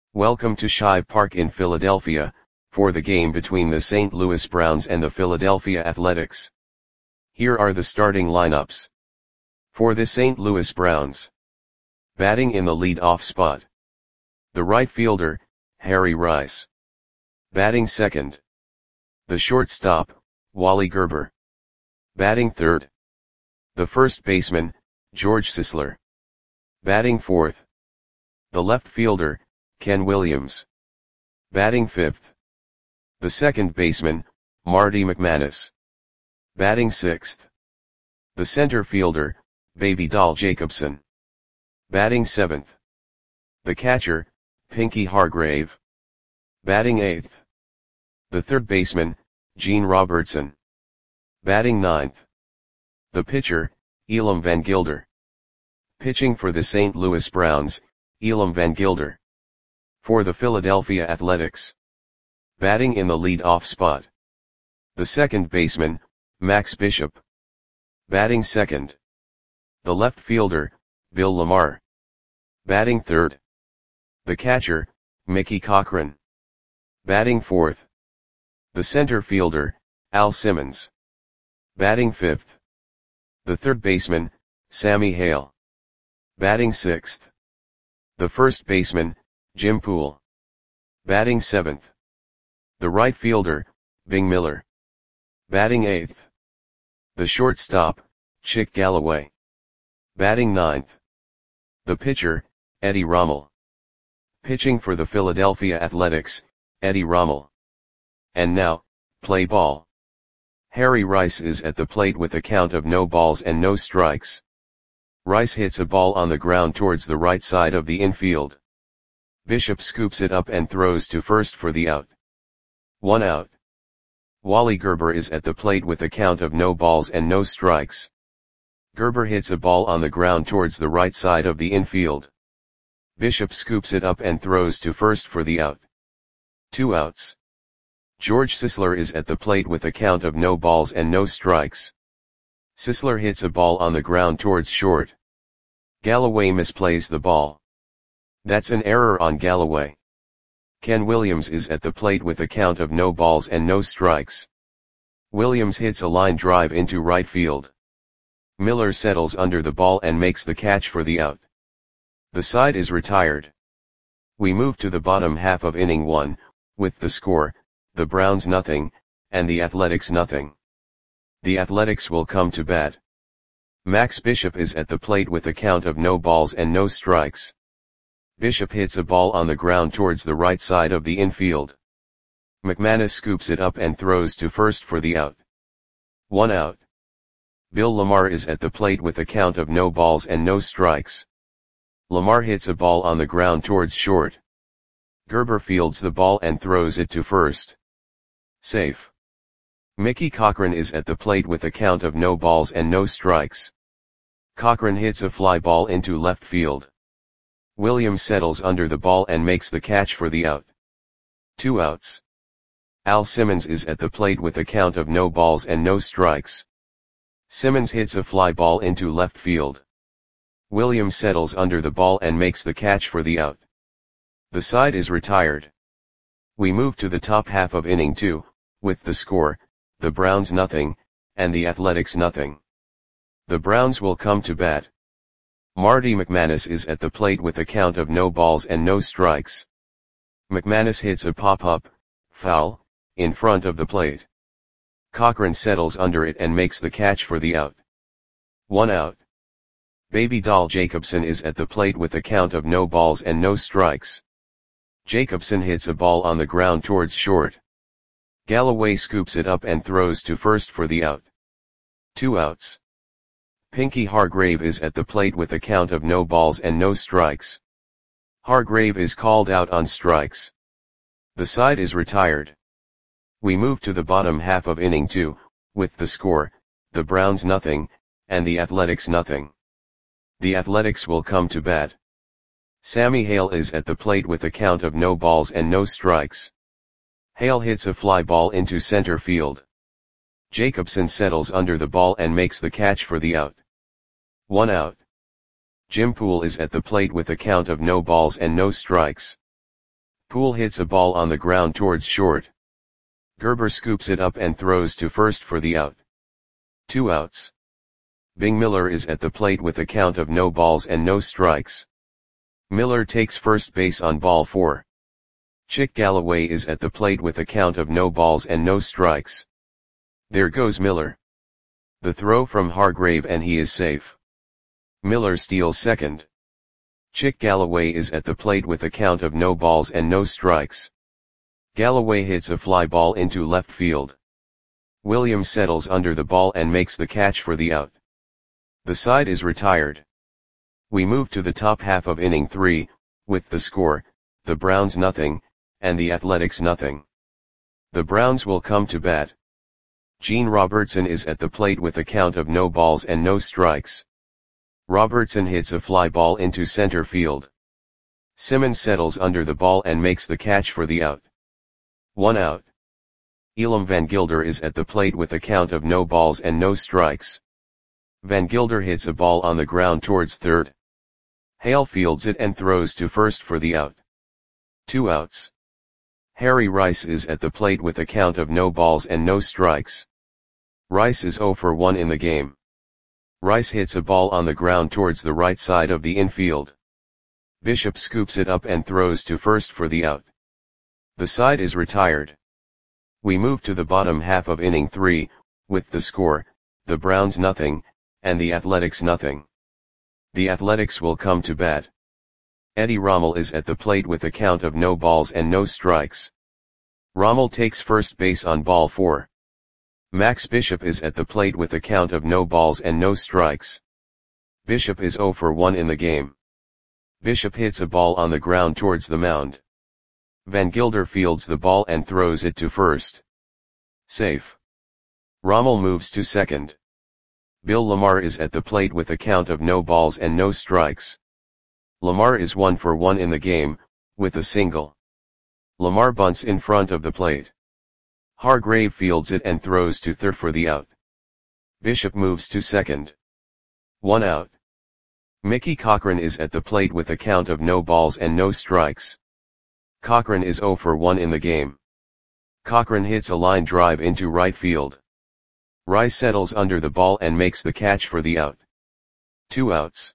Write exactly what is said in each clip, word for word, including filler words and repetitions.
Welcome to Shibe Park in Philadelphia, for the game between the Saint Louis Browns and the Philadelphia Athletics. Here are the starting lineups. For the Saint Louis Browns. Batting in the lead-off spot. The right fielder, Harry Rice. Batting second. The shortstop, Wally Gerber. Batting third. The first baseman, George Sisler. Batting fourth. The left fielder, Ken Williams. Batting fifth. The second baseman, Marty McManus. Batting sixth. The center fielder, Baby Doll Jacobson. Batting seventh. The catcher, Pinky Hargrave. Batting eighth. The third baseman, Gene Robertson. Batting ninth. The pitcher, Elam Van Gilder. Pitching for the Saint Louis Browns, Elam Van Gilder. For the Philadelphia Athletics. Batting in the lead-off spot. The second baseman, Max Bishop. Batting second. The left fielder, Bill Lamar. Batting third. The catcher, Mickey Cochran. Batting fourth. The center fielder, Al Simmons. Batting fifth. The third baseman, Sammy Hale. Batting sixth. The first baseman, Jim Poole. Batting seventh. The right fielder, Bing Miller. Batting eighth. The shortstop, Chick Galloway. Batting ninth. The pitcher, Eddie Rommel. Pitching for the Philadelphia Athletics, Eddie Rommel. And now, play ball. Harry Rice is at the plate with a count of no balls and no strikes. Rice hits a ball on the ground towards the right side of the infield. Bishop scoops it up and throws to first for the out. One out. Wally Gerber is at the plate with a count of no balls and no strikes. Gerber hits a ball on the ground towards the right side of the infield. Bishop scoops it up and throws to first for the out. Two outs. George Sisler is at the plate with a count of no balls and no strikes. Sisler hits a ball on the ground towards short. Galloway misplays the ball. That's an error on Galloway. Ken Williams is at the plate with a count of no balls and no strikes. Williams hits a line drive into right field. Miller settles under the ball and makes the catch for the out. The side is retired. We move to the bottom half of inning one, with the score, the Browns nothing, and the Athletics nothing. The Athletics will come to bat. Max Bishop is at the plate with a count of no balls and no strikes. Bishop hits a ball on the ground towards the right side of the infield. McManus scoops it up and throws to first for the out. One out. Bill Lamar is at the plate with a count of no balls and no strikes. Lamar hits a ball on the ground towards short. Gerber fields the ball and throws it to first. Safe. Mickey Cochran is at the plate with a count of no balls and no strikes. Cochran hits a fly ball into left field. Williams settles under the ball and makes the catch for the out. Two outs. Al Simmons is at the plate with a count of no balls and no strikes. Simmons hits a fly ball into left field. Williams settles under the ball and makes the catch for the out. The side is retired. We move to the top half of inning two, with the score, the Browns nothing, and the Athletics nothing. The Browns will come to bat. Marty McManus is at the plate with a count of no balls and no strikes. McManus hits a pop-up, foul, in front of the plate. Cochran settles under it and makes the catch for the out. One out. Baby Doll Jacobson is at the plate with a count of no balls and no strikes. Jacobson hits a ball on the ground towards short. Galloway scoops it up and throws to first for the out. Two outs. Pinky Hargrave is at the plate with a count of no balls and no strikes. Hargrave is called out on strikes. The side is retired. We move to the bottom half of inning two, with the score, the Browns nothing, and the Athletics nothing. The Athletics will come to bat. Sammy Hale is at the plate with a count of no balls and no strikes. Hale hits a fly ball into center field. Jacobson settles under the ball and makes the catch for the out. One out. Jim Poole is at the plate with a count of no balls and no strikes. Poole hits a ball on the ground towards short. Gerber scoops it up and throws to first for the out. Two outs. Bing Miller is at the plate with a count of no balls and no strikes. Miller takes first base on ball four. Chick Galloway is at the plate with a count of no balls and no strikes. There goes Miller. The throw from Hargrave and he is safe. Miller steals second. Chick Galloway is at the plate with a count of no balls and no strikes. Galloway hits a fly ball into left field. Williams settles under the ball and makes the catch for the out. The side is retired. We move to the top half of inning three, with the score, the Browns nothing, and the Athletics nothing. The Browns will come to bat. Gene Robertson is at the plate with a count of no balls and no strikes. Robertson hits a fly ball into center field. Simmons settles under the ball and makes the catch for the out. One out. Elam Van Gilder is at the plate with a count of no balls and no strikes. Van Gilder hits a ball on the ground towards third. Hale fields it and throws to first for the out. Two outs. Harry Rice is at the plate with a count of no balls and no strikes. Rice is oh for one in the game. Rice hits a ball on the ground towards the right side of the infield. Bishop scoops it up and throws to first for the out. The side is retired. We move to the bottom half of inning three, with the score, the Browns nothing, and the Athletics nothing. The Athletics will come to bat. Eddie Rommel is at the plate with a count of no balls and no strikes. Rommel takes first base on ball four. Max Bishop is at the plate with a count of no balls and no strikes. Bishop is oh for one in the game. Bishop hits a ball on the ground towards the mound. Van Gilder fields the ball and throws it to first. Safe. Rommel moves to second. Bill Lamar is at the plate with a count of no balls and no strikes. Lamar is one for one in the game, with a single. Lamar bunts in front of the plate. Hargrave fields it and throws to third for the out. Bishop moves to second. One out. Mickey Cochran is at the plate with a count of no balls and no strikes. Cochran is oh for one in the game. Cochran hits a line drive into right field. Rice settles under the ball and makes the catch for the out. Two outs.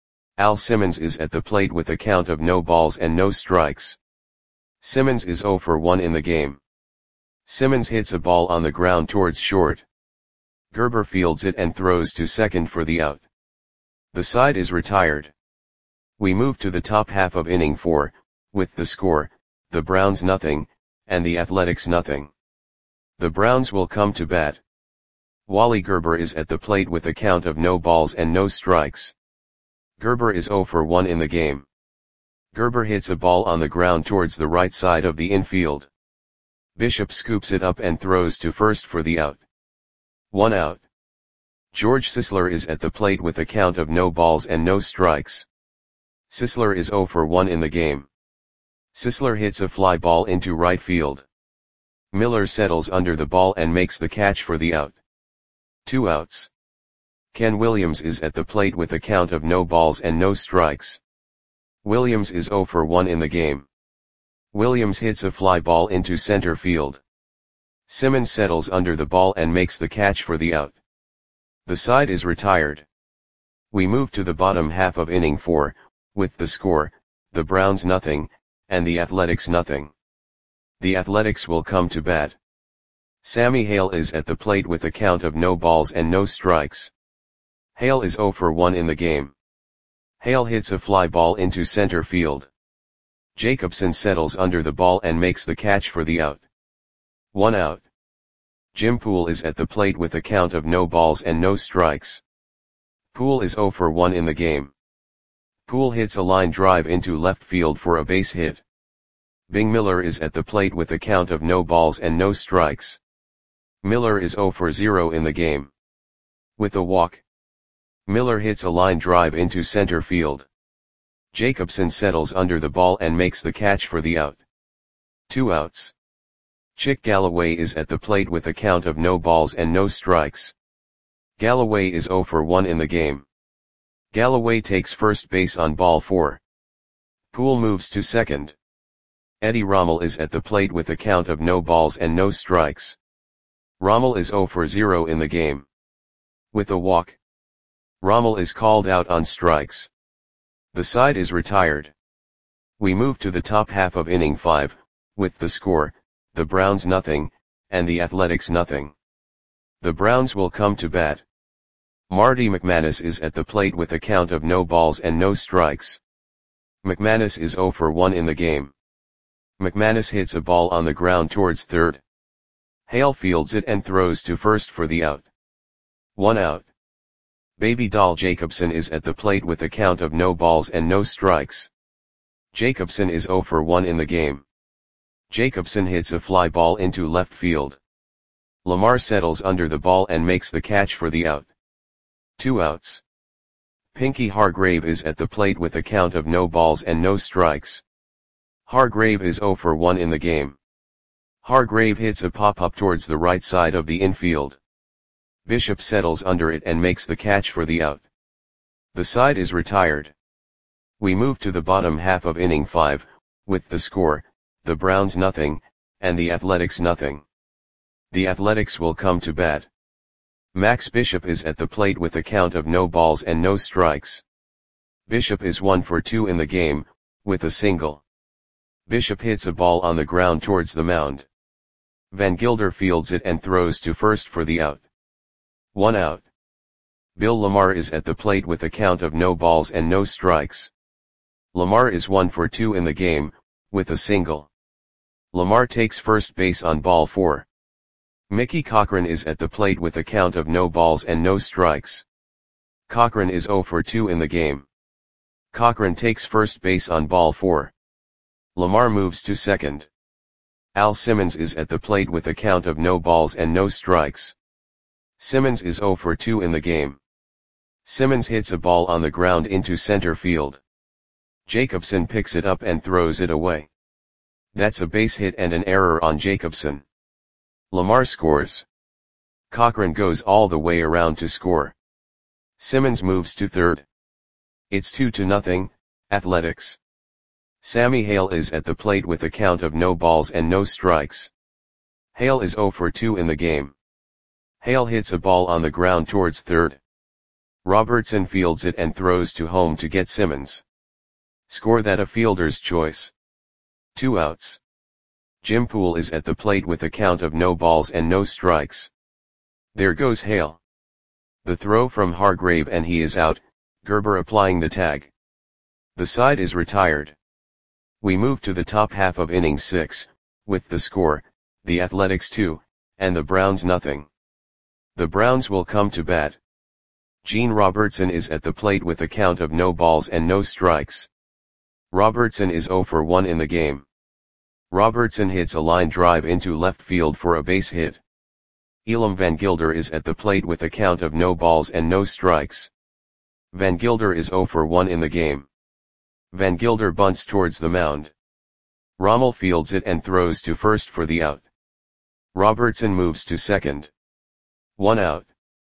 Al Simmons is at the plate with a count of no balls and no strikes. Simmons is oh for one in the game. Simmons hits a ball on the ground towards short. Gerber fields it and throws to second for the out. The side is retired. We move to the top half of inning four, with the score, the Browns nothing, and the Athletics nothing. The Browns will come to bat. Wally Gerber is at the plate with a count of no balls and no strikes. Gerber is oh for one in the game. Gerber hits a ball on the ground towards the right side of the infield. Bishop scoops it up and throws to first for the out. One out. George Sisler is at the plate with a count of no balls and no strikes. Sisler is oh for one in the game. Sisler hits a fly ball into right field. Miller settles under the ball and makes the catch for the out. Two outs. Ken Williams is at the plate with a count of no balls and no strikes. Williams is oh for one in the game. Williams hits a fly ball into center field. Simmons settles under the ball and makes the catch for the out. The side is retired. We move to the bottom half of inning four, with the score, the Browns nothing, and the Athletics nothing. The Athletics will come to bat. Sammy Hale is at the plate with a count of no balls and no strikes. Hale is oh for one in the game. Hale hits a fly ball into center field. Jacobson settles under the ball and makes the catch for the out. One out. Jim Poole is at the plate with a count of no balls and no strikes. Poole is oh for one in the game. Poole hits a line drive into left field for a base hit. Bing Miller is at the plate with a count of no balls and no strikes. Miller is oh for zero in the game. With a walk. Miller hits a line drive into center field. Jacobson settles under the ball and makes the catch for the out. Two outs. Chick Galloway is at the plate with a count of no balls and no strikes. Galloway is oh for one in the game. Galloway takes first base on ball four. Poole moves to second. Eddie Rommel is at the plate with a count of no balls and no strikes. Rommel is zero for zero in the game. With a walk, Rommel is called out on strikes. The side is retired. We move to the top half of inning five, with the score, the Browns nothing, and the Athletics nothing. The Browns will come to bat. Marty McManus is at the plate with a count of no balls and no strikes. McManus is zero for one in the game. McManus hits a ball on the ground towards third. Hale fields it and throws to first for the out. One out. Baby Doll Jacobson is at the plate with a count of no balls and no strikes. Jacobson is zero for one in the game. Jacobson hits a fly ball into left field. Lamar settles under the ball and makes the catch for the out. Two outs. Pinky Hargrave is at the plate with a count of no balls and no strikes. Hargrave is zero for one in the game. Hargrave hits a pop-up towards the right side of the infield. Bishop settles under it and makes the catch for the out. The side is retired. We move to the bottom half of inning five, with the score, the Browns nothing, and the Athletics nothing. The Athletics will come to bat. Max Bishop is at the plate with a count of no balls and no strikes. Bishop is one for two in the game, with a single. Bishop hits a ball on the ground towards the mound. Van Gilder fields it and throws to first for the out. One out. Bill Lamar is at the plate with a count of no balls and no strikes. Lamar is one for two in the game, with a single. Lamar takes first base on ball four. Mickey Cochran is at the plate with a count of no balls and no strikes. Cochran is zero for two in the game. Cochran takes first base on ball four. Lamar moves to second. Al Simmons is at the plate with a count of no balls and no strikes. Simmons is zero for two in the game. Simmons hits a ball on the ground into center field. Jacobson picks it up and throws it away. That's a base hit and an error on Jacobson. Lamar scores. Cochran goes all the way around to score. Simmons moves to third. It's two to nothing, Athletics. Sammy Hale is at the plate with a count of no balls and no strikes. Hale is zero for two in the game. Hale hits a ball on the ground towards third. Robertson fields it and throws to home to get Simmons. Score that a fielder's choice. Two outs. Jim Poole is at the plate with a count of no balls and no strikes. There goes Hale. The throw from Hargrave and he is out, Gerber applying the tag. The side is retired. We move to the top half of inning six, with the score, the Athletics two, and the Browns nothing. The Browns will come to bat. Gene Robertson is at the plate with a count of no balls and no strikes. Robertson is zero for one in the game. Robertson hits a line drive into left field for a base hit. Elam Van Gilder is at the plate with a count of no balls and no strikes. Van Gilder is zero for one in the game. Van Gilder bunts towards the mound. Rommel fields it and throws to first for the out. Robertson moves to second. One out.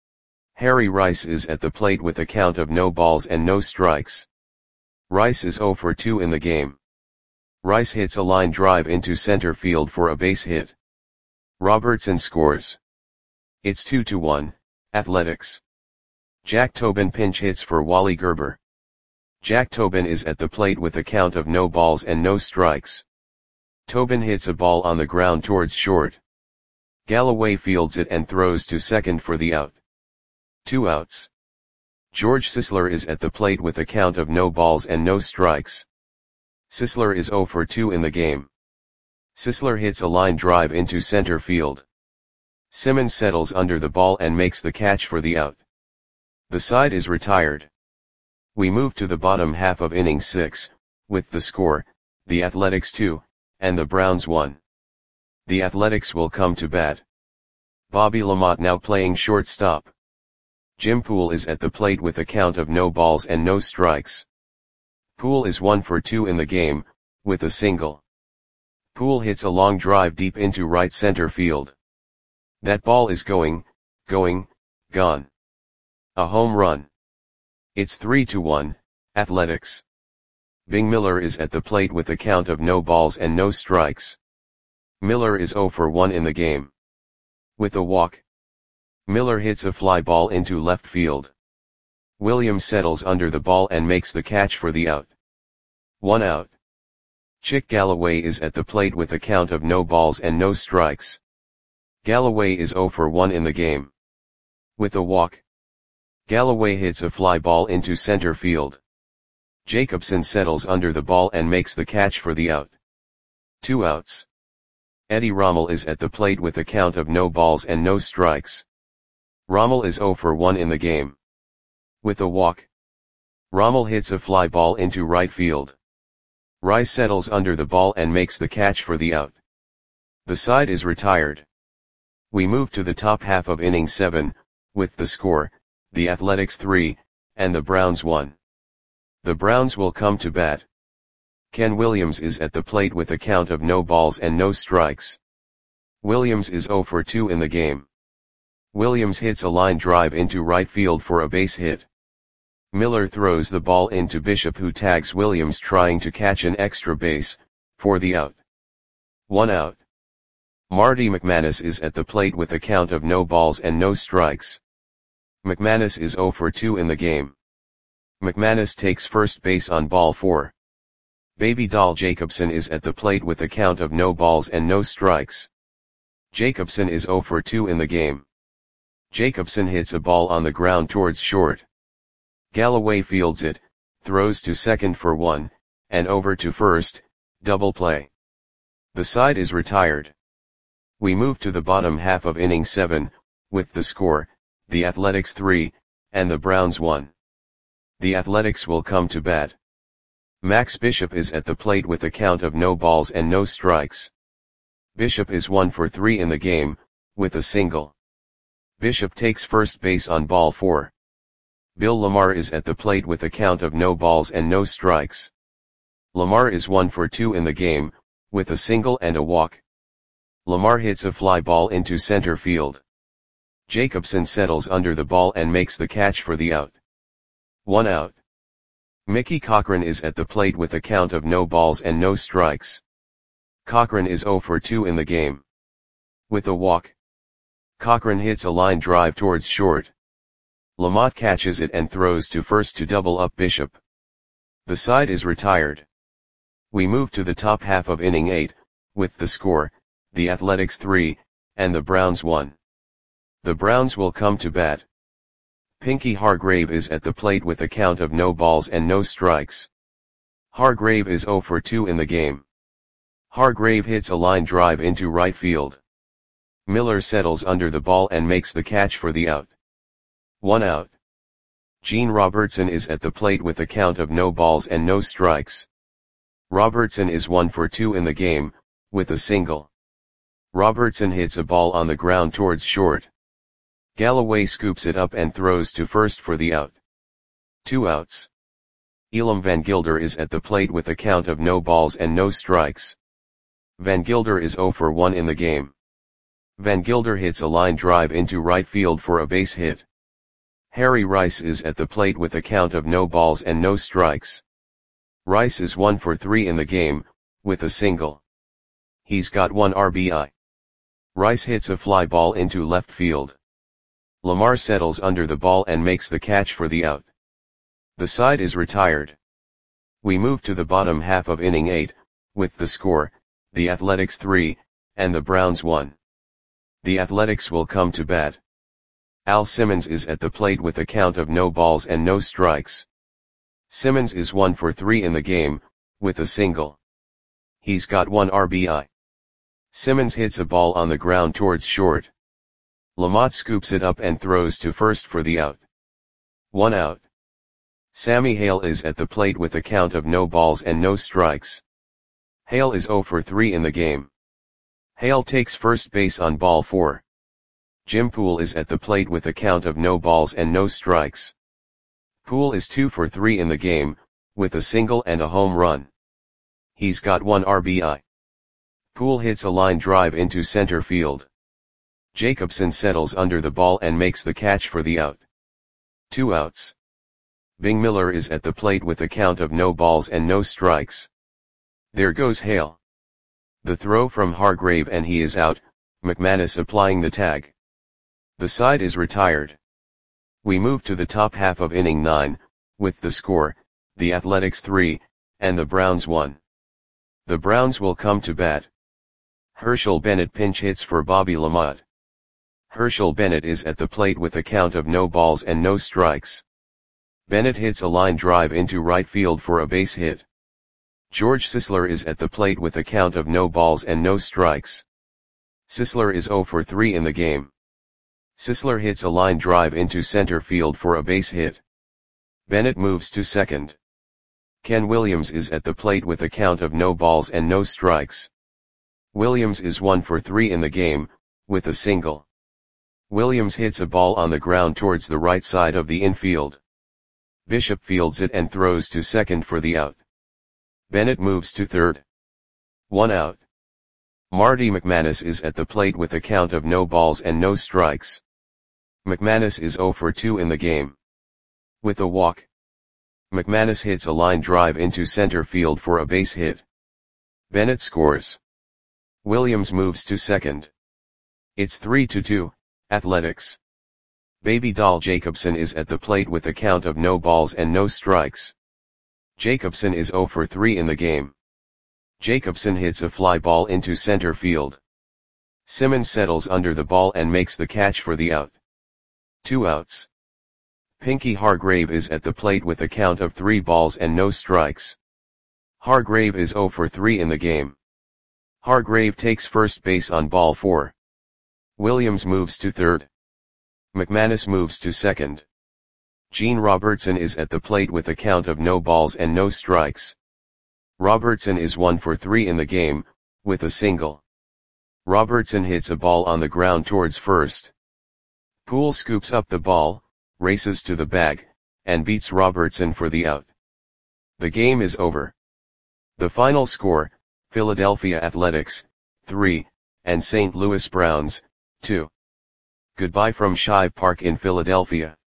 Harry Rice is at the plate with a count of no balls and no strikes. Rice is zero for two in the game. Rice hits a line drive into center field for a base hit. Robertson scores. It's two to one, Athletics. Jack Tobin pinch hits for Wally Gerber. Jack Tobin is at the plate with a count of no balls and no strikes. Tobin hits a ball on the ground towards short. Galloway fields it and throws to second for the out. Two outs. George Sisler is at the plate with a count of no balls and no strikes. Sisler is zero for two in the game. Sisler hits a line drive into center field. Simmons settles under the ball and makes the catch for the out. The side is retired. We move to the bottom half of inning six, with the score, the Athletics two, and the Browns one. The Athletics will come to bat. Bobby Lamont now playing shortstop. Jim Poole is at the plate with a count of no balls and no strikes. Poole is one for two in the game, with a single. Poole hits a long drive deep into right center field. That ball is going, going, gone. A home run. It's three to one, Athletics. Bing Miller is at the plate with a count of no balls and no strikes. Miller is zero for one in the game. With a walk, Miller hits a fly ball into left field. Williams settles under the ball and makes the catch for the out. One out. Chick Galloway is at the plate with a count of no balls and no strikes. Galloway is zero for one in the game. With a walk, Galloway hits a fly ball into center field. Jacobson settles under the ball and makes the catch for the out. Two outs. Eddie Rommel is at the plate with a count of no balls and no strikes. Rommel is zero for one in the game. With a walk, Rommel hits a fly ball into right field. Rice settles under the ball and makes the catch for the out. The side is retired. We move to the top half of inning seven, with the score, the Athletics three, and the Browns one. The Browns will come to bat. Ken Williams is at the plate with a count of no balls and no strikes. Williams is zero for two in the game. Williams hits a line drive into right field for a base hit. Miller throws the ball into Bishop, who tags Williams trying to catch an extra base, for the out. One out. Marty McManus is at the plate with a count of no balls and no strikes. McManus is zero for two in the game. McManus takes first base on ball four. Baby Doll Jacobson is at the plate with a count of no balls and no strikes. Jacobson is zero for two in the game. Jacobson hits a ball on the ground towards short. Galloway fields it, throws to second for one, and over to first, double play. The side is retired. We move to the bottom half of inning seven, with the score, the Athletics three, and the Browns one. The Athletics will come to bat. Max Bishop is at the plate with a count of no balls and no strikes. Bishop is one for three in the game, with a single. Bishop takes first base on ball four. Bill Lamar is at the plate with a count of no balls and no strikes. Lamar is one for two in the game, with a single and a walk. Lamar hits a fly ball into center field. Jacobson settles under the ball and makes the catch for the out. One out. Mickey Cochran is at the plate with a count of no balls and no strikes. Cochran is zero for two in the game. With a walk, Cochran hits a line drive towards short. Lamont catches it and throws to first to double up Bishop. The side is retired. We move to the top half of inning eight, with the score, the Athletics three, and the Browns one. The Browns will come to bat. Pinky Hargrave is at the plate with a count of no balls and no strikes. Hargrave is zero for two in the game. Hargrave hits a line drive into right field. Miller settles under the ball and makes the catch for the out. One out. Gene Robertson is at the plate with a count of no balls and no strikes. Robertson is one for two in the game, with a single. Robertson hits a ball on the ground towards short. Galloway scoops it up and throws to first for the out. Two outs. Elam Van Gilder is at the plate with a count of no balls and no strikes. Van Gilder is zero for one in the game. Van Gilder hits a line drive into right field for a base hit. Harry Rice is at the plate with a count of no balls and no strikes. Rice is one for three in the game, with a single. He's got one R B I. Rice hits a fly ball into left field. Lamar settles under the ball and makes the catch for the out. The side is retired. We move to the bottom half of inning eight, with the score, the Athletics three, and the Browns one. The Athletics will come to bat. Al Simmons is at the plate with a count of no balls and no strikes. Simmons is one for three in the game, with a single. He's got one R B I. Simmons hits a ball on the ground towards short. Lamont scoops it up and throws to first for the out. One out. Sammy Hale is at the plate with a count of no balls and no strikes. Hale is zero for three in the game. Hale takes first base on ball four. Jim Poole is at the plate with a count of no balls and no strikes. Poole is two for three in the game, with a single and a home run. He's got one R B I. Poole hits a line drive into center field. Jacobson settles under the ball and makes the catch for the out. Two outs. Bing Miller is at the plate with a count of no balls and no strikes. There goes Hale. The throw from Hargrave and he is out, McManus applying the tag. The side is retired. We move to the top half of inning nine, with the score, the Athletics three, and the Browns one. The Browns will come to bat. Herschel Bennett pinch hits for Bobby LaMotte. Herschel Bennett is at the plate with a count of no balls and no strikes. Bennett hits a line drive into right field for a base hit. George Sisler is at the plate with a count of no balls and no strikes. Sisler is oh for three in the game. Sisler hits a line drive into center field for a base hit. Bennett moves to second. Ken Williams is at the plate with a count of no balls and no strikes. Williams is one for three in the game, with a single. Williams hits a ball on the ground towards the right side of the infield. Bishop fields it and throws to second for the out. Bennett moves to third. One out. Marty McManus is at the plate with a count of no balls and no strikes. McManus is oh for two in the game. With a walk. McManus hits a line drive into center field for a base hit. Bennett scores. Williams moves to second. It's three to two, Athletics. Baby Doll Jacobson is at the plate with a count of no balls and no strikes. Jacobson is oh for three in the game. Jacobson hits a fly ball into center field. Simmons settles under the ball and makes the catch for the out. Two outs. Pinky Hargrave is at the plate with a count of three balls and no strikes. Hargrave is oh for three in the game. Hargrave takes first base on ball four. Williams moves to third. McManus moves to second. Gene Robertson is at the plate with a count of no balls and no strikes. Robertson is one for three in the game, with a single. Robertson hits a ball on the ground towards first. Poole scoops up the ball, races to the bag, and beats Robertson for the out. The game is over. The final score, Philadelphia Athletics, three, and Saint Louis Browns, two. Goodbye from Shive Park in Philadelphia.